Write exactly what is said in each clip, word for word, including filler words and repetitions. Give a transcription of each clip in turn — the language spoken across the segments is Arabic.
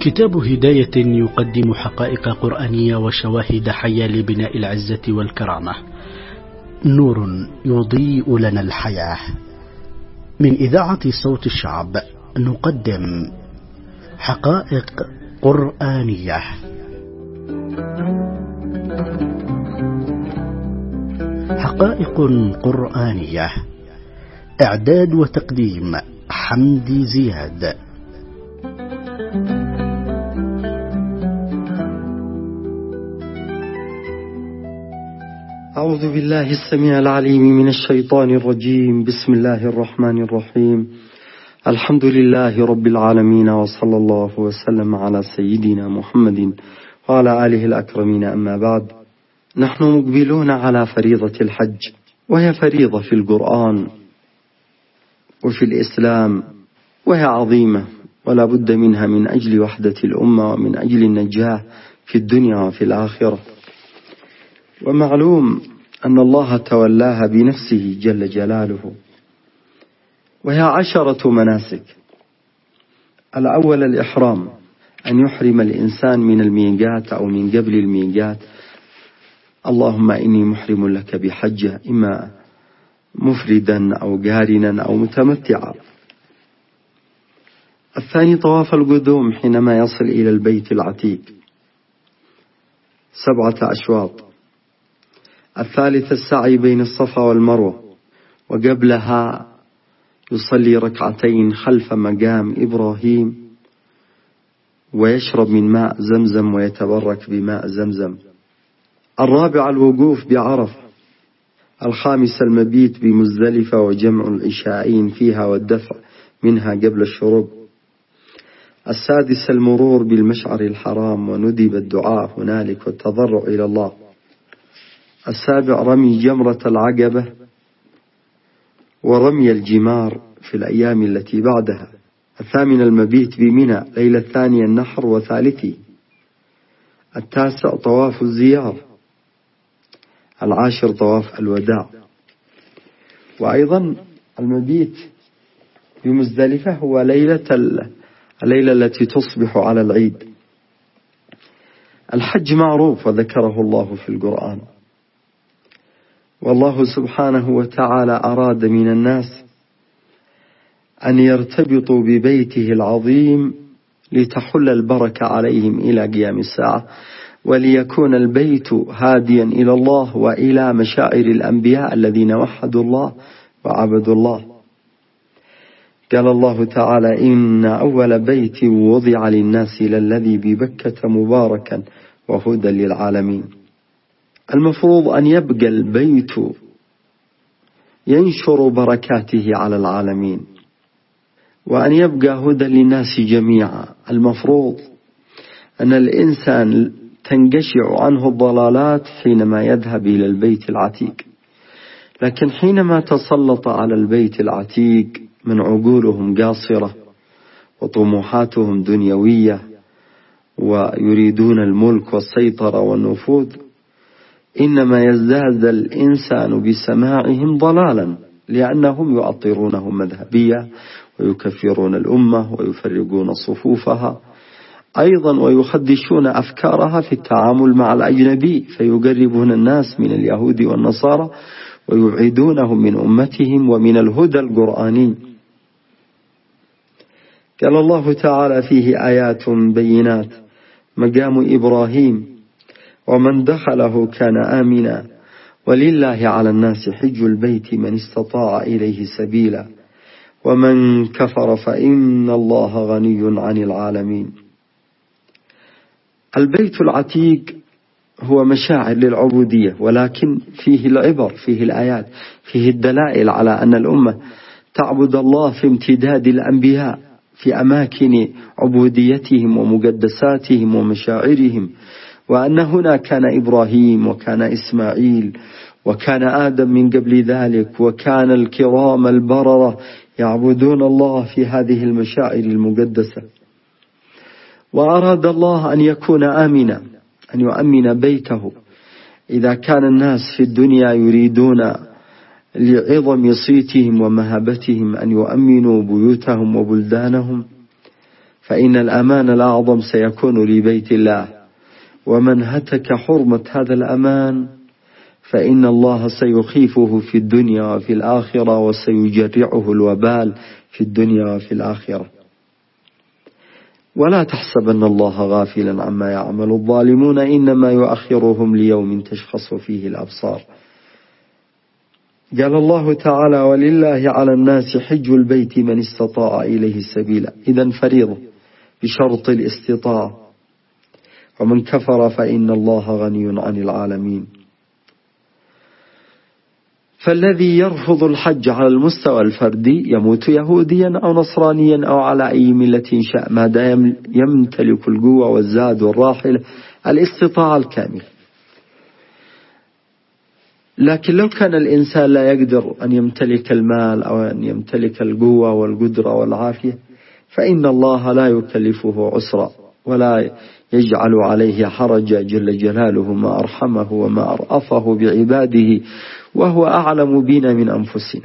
كتاب هداية يقدم حقائق قرآنية وشواهد حية لبناء العزة والكرامة، نور يضيء لنا الحياة. من إذاعة صوت الشعب نقدم حقائق قرآنية. حقائق قرآنية، إعداد وتقديم حمدي زياد. أعوذ بالله السميع العليم من الشيطان الرجيم. بسم الله الرحمن الرحيم. الحمد لله رب العالمين، وصلى الله وسلم على سيدنا محمد وعلى آله الأكرمين. أما بعد، نحن مقبلون على فريضة الحج، وهي فريضة في القرآن وفي الإسلام، وهي عظيمة ولا بد منها من أجل وحدة الأمة ومن أجل النجاة في الدنيا وفي الآخرة. ومعلوم أن الله تولاها بنفسه جل جلاله، وهي عشرة مناسك. الأول الإحرام، أن يحرم الإنسان من الميقات أو من قبل الميقات. اللهم إني محرم لك بحجة، إما مفردا أو قارنا أو متمتعا. الثاني طواف القدوم حينما يصل إلى البيت العتيق، سبعة أشواط. الثالث السعي بين الصفا والمروة، وقبلها يصلي ركعتين خلف مقام إبراهيم ويشرب من ماء زمزم ويتبرك بماء زمزم. الرابع الوقوف بعرفة. الخامس المبيت بمزدلفة وجمع العشاءين فيها والدفع منها قبل الشروق. السادس المرور بالمشعر الحرام وندب الدعاء هنالك والتضرع إلى الله. السابع رمي جمرة العقبة ورمي الجمار في الأيام التي بعدها. الثامن المبيت بمنى ليلة الثانية النحر وثالثي. التاسع طواف الزيارة. العاشر طواف الوداع. وأيضا المبيت بمزدلفة هو ليلة الليلة التي تصبح على العيد. الحج معروف وذكره الله في القرآن، والله سبحانه وتعالى أراد من الناس أن يرتبطوا ببيته العظيم لتحل البركة عليهم إلى قيام الساعة، وليكون البيت هاديا إلى الله وإلى مشاعر الأنبياء الذين وحدوا الله وعبدوا الله. قال الله تعالى: إن أول بيت وضع للناس للذي ببكة مباركا وهدى للعالمين. المفروض أن يبقى البيت ينشر بركاته على العالمين، وأن يبقى هدى للناس جميعا. المفروض أن الإنسان تنقشع عنه الضلالات حينما يذهب إلى البيت العتيق، لكن حينما تسلط على البيت العتيق من عقولهم قاصرة وطموحاتهم دنيوية ويريدون الملك والسيطرة والنفوذ، إنما يزداد الإنسان بسماعهم ضلالا، لأنهم يؤطرونه مذهبية ويكفرون الأمة ويفرقون صفوفها، أيضا ويخدشون أفكارها في التعامل مع الأجنبي، فيقربون الناس من اليهود والنصارى ويبعدونهم من أمتهم ومن الهدى القرآني. قال الله تعالى فيه آيات بينات: مقام إبراهيم ومن دخله كان آمنا ولله على الناس حج البيت من استطاع إليه سبيلا ومن كفر فإن الله غني عن العالمين. البيت العتيق هو مشاعر للعبودية، ولكن فيه العبر، فيه الآيات، فيه الدلائل على أن الأمة تعبد الله في امتداد الأنبياء في أماكن عبوديتهم ومقدساتهم ومشاعرهم، وأن هنا كان إبراهيم وكان إسماعيل وكان آدم من قبل ذلك، وكان الكرام البررة يعبدون الله في هذه المشاعر المقدسة. وأراد الله أن يكون آمنا، أن يؤمن بيته. إذا كان الناس في الدنيا يريدون لعظم صيتهم ومهابتهم أن يؤمنوا بيوتهم وبلدانهم، فإن الأمان الأعظم سيكون لبيت الله، ومن هتك حرمة هذا الأمان فإن الله سيخيفه في الدنيا وفي الآخرة، وسيجرعه الوبال في الدنيا وفي الآخرة. ولا تحسبن الله غافلا عما يعمل الظالمون، إنما يؤخرهم ليوم تشخص فيه الأبصار. قال الله تعالى: ولله على الناس حج البيت من استطاع إليه سبيلا، إذن فريضة بشرط الاستطاعة. ومن كفر فإن الله غني عن العالمين. فالذي يرفض الحج على المستوى الفردي يموت يهوديا أو نصرانيا أو على أي ملة شاء، ما دام يمتلك القوة والزاد والراحلة الاستطاعة الكاملة. لكن لو كان الإنسان لا يقدر أن يمتلك المال أو أن يمتلك القوة والقدرة والعافية، فإن الله لا يكلفه عسرا ولا يجعل عليه حرجا جل جلاله، ما أرحمه وما أرأفه بعباده، وهو أعلم بنا من أنفسنا.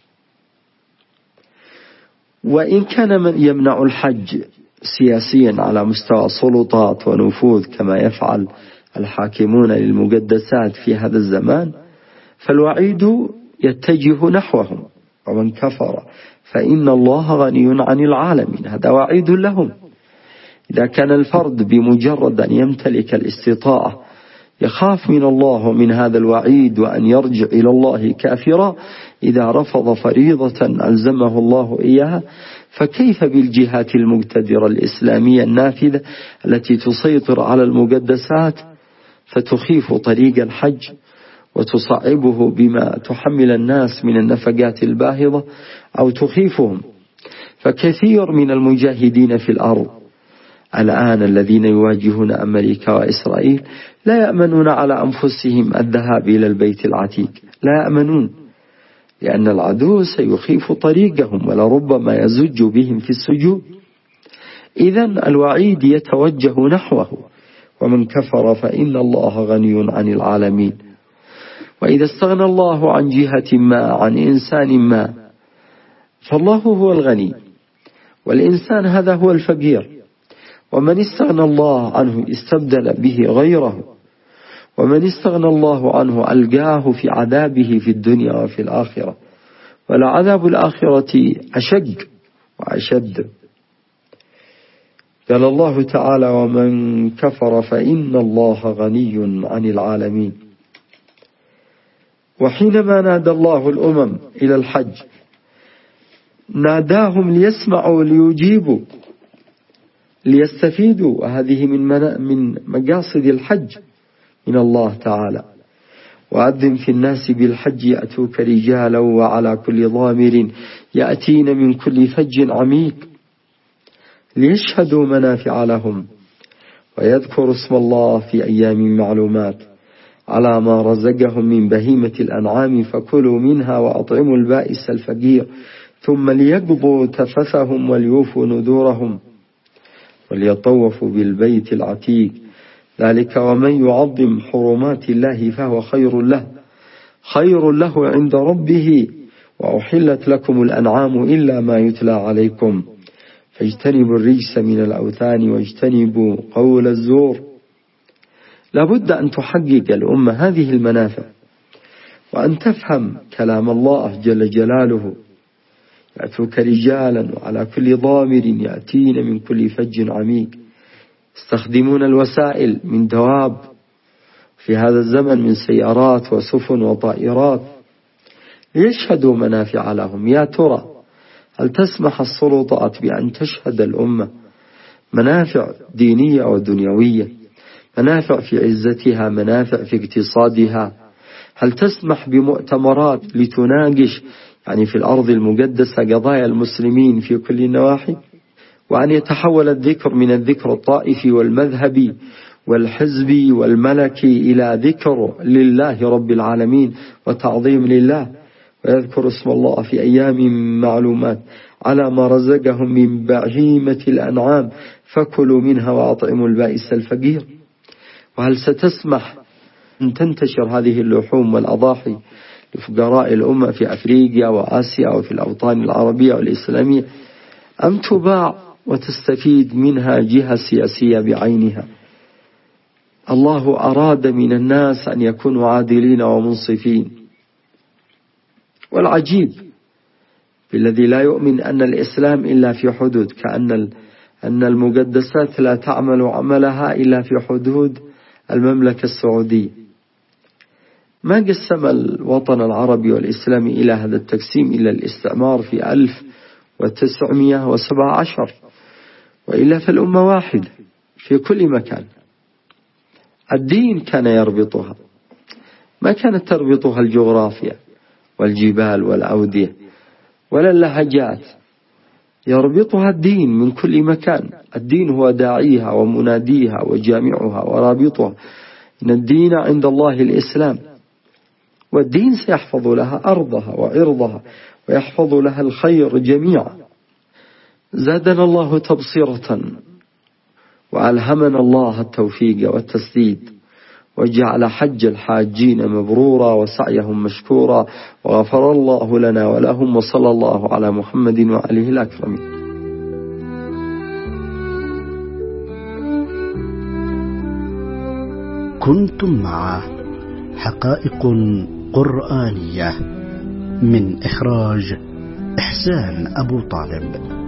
وإن كان من يمنع الحج سياسيا على مستوى سلطات ونفوذ كما يفعل الحاكمون للمقدسات في هذا الزمان، فالوعيد يتجه نحوهم. ومن كفر فإن الله غني عن العالمين، هذا وعيد لهم. إذا كان الفرد بمجرد أن يمتلك الاستطاعة يخاف من الله ومن هذا الوعيد وأن يرجع إلى الله كافرا إذا رفض فريضة ألزمه الله إياها، فكيف بالجهات المقتدرة الإسلامية النافذة التي تسيطر على المقدسات فتخيف طريق الحج وتصعبه بما تحمل الناس من النفقات الباهظة أو تخيفهم؟ فكثير من المجاهدين في الأرض الآن الذين يواجهون أمريكا وإسرائيل لا يأمنون على أنفسهم الذهاب إلى البيت العتيق، لا يأمنون، لأن العدو سيخيف طريقهم ولربما يزج بهم في السجود. إذن الوعيد يتوجه نحوه. ومن كفر فإن الله غني عن العالمين. وإذا استغنى الله عن جهة ما، عن إنسان ما، فالله هو الغني والإنسان هذا هو الفقير. ومن استغنى الله عنه استبدل به غيره، ومن استغنى الله عنه ألقاه في عذابه في الدنيا وفي الآخرة، ولعذاب الآخرة أشق وأشد. قال الله تعالى: ومن كفر فإن الله غني عن العالمين. وحينما نادى الله الأمم إلى الحج ناداهم ليسمعوا ليجيبوا ليستفيدوا، وهذه من من مقاصد الحج من الله تعالى. وأذن في الناس بالحج يأتوك رجالا وعلى كل ضامر يأتين من كل فج عميق ليشهدوا منافع لهم ويذكروا اسم الله في أيام معلومات على ما رزقهم من بهيمة الأنعام فكلوا منها وأطعموا البائس الفقير ثم ليقضوا تفثهم وليوفوا نذورهم وليطوفوا بالبيت العتيق، ذلك ومن يعظم حرمات الله فهو خير له خير له عند ربه وأحلت لكم الأنعام إلا ما يتلى عليكم فاجتنبوا الرجس من الأوثان واجتنبوا قول الزور. لابد أن تحقق الأمة هذه المنافع وأن تفهم كلام الله جل جلاله: يأتوك رجالا وعلى كل ضامر يأتين من كل فج عميق. يستخدمون الوسائل من دواب في هذا الزمن من سيارات وسفن وطائرات ليشهدوا منافع لهم. يا ترى هل تسمح السلطات بأن تشهد الأمة منافع دينية ودنيوية، منافع في عزتها، منافع في اقتصادها؟ هل تسمح بمؤتمرات لتناقش يعني في الأرض المقدسة قضايا المسلمين في كل النواحي، وأن يتحول الذكر من الذكر الطائفي والمذهبي والحزبي والملكي إلى ذكر لله رب العالمين وتعظيم لله، ويذكر اسم الله في أيام معلومات على ما رزقهم من بهيمة الأنعام فكلوا منها وأطعموا البائس الفقير؟ وهل ستسمح أن تنتشر هذه اللحوم والأضاحي لفقراء الأمة في أفريقيا وآسيا وفي الأوطان العربية والإسلامية، أم تباع وتستفيد منها جهة سياسية بعينها. الله أراد من الناس أن يكونوا عادلين ومنصفين. والعجيب بالذي لا يؤمن أن الإسلام إلا في حدود، كأن أن المقدسات لا تعمل عملها إلا في حدود المملكة السعودية. ما قسم الوطن العربي والإسلامي إلى هذا التقسيم إلا الاستعمار في ألف وتسعمائة وسبعة عشر، وإلا فالأمة واحدة في كل مكان. الدين كان يربطها، ما كانت تربطها الجغرافيا والجبال والأودية ولا اللهجات، يربطها الدين من كل مكان. الدين هو داعيها ومناديها وجامعها ورابطها. إن الدين عند الله الإسلام، والدين سيحفظ لها أرضها وعرضها ويحفظ لها الخير جميعا. زادنا الله تبصرة وألهمنا الله التوفيق والتسديد، وجعل حج الحاجين مبرورا وسعيهم مشكورا، وغفر الله لنا ولهم، وصلى الله على محمد وآله الأكرمين. كنتم مع حقائق قرآنية من إخراج إحسان أبو طالب.